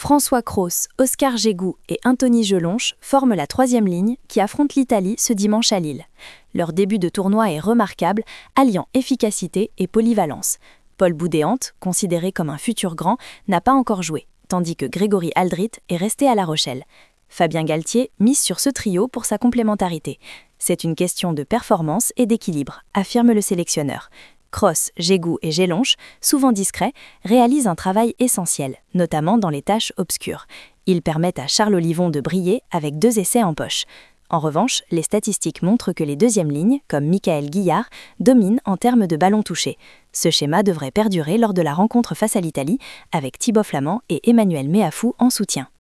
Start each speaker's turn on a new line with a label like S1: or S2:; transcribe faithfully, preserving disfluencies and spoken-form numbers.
S1: François Cros, Oscar Gégou et Anthony Gelonche forment la troisième ligne qui affronte l'Italie ce dimanche à Lille. Leur début de tournoi est remarquable, alliant efficacité et polyvalence. Paul Boudéante, considéré comme un futur grand, n'a pas encore joué, tandis que Grégory Aldrit est resté à La Rochelle. Fabien Galtier mise sur ce trio pour sa complémentarité. C'est une question de performance et d'équilibre, affirme le sélectionneur. Cros, Gégou et Gelonche, souvent discrets, réalisent un travail essentiel, notamment dans les tâches obscures. Ils permettent à Charles Olivon de briller avec deux essais en poche. En revanche, les statistiques montrent que les deuxièmes lignes, comme Michael Guillard, dominent en termes de ballons touchés. Ce schéma devrait perdurer lors de la rencontre face à l'Italie, avec Thibaut Flament et Emmanuel Meafou en soutien.